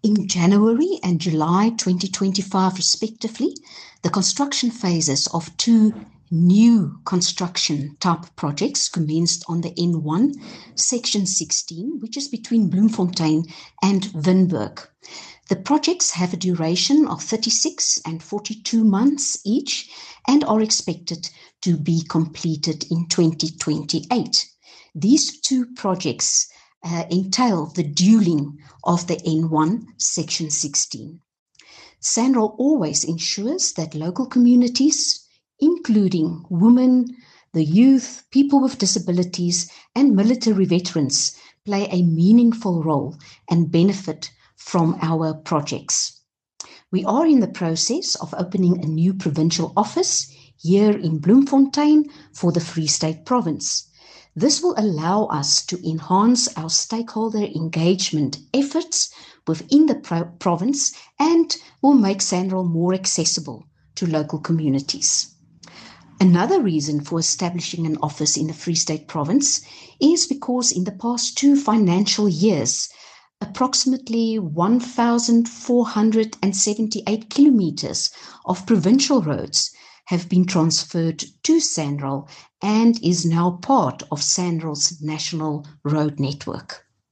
In January and July 2025, respectively, the construction phases of two new construction type projects commenced on the N1, section 16, which is between Bloemfontein and Wynberg. The projects have a duration of 36 and 42 months each and are expected to be completed in 2028. These two projects entail the dualling of the N1 section 16. SANRAL always ensures that local communities, including women, the youth, people with disabilities, and military veterans, play a meaningful role and benefit from our projects. We are in the process of opening a new provincial office here in Bloemfontein for the Free State Province. This will allow us to enhance our stakeholder engagement efforts within the province and will make SANRAL more accessible to local communities. Another reason for establishing an office in the Free State Province is because in the past 2 financial years, approximately 1,478 kilometers of provincial roads have been transferred to SANRAL and is now part of SANRAL's national road network.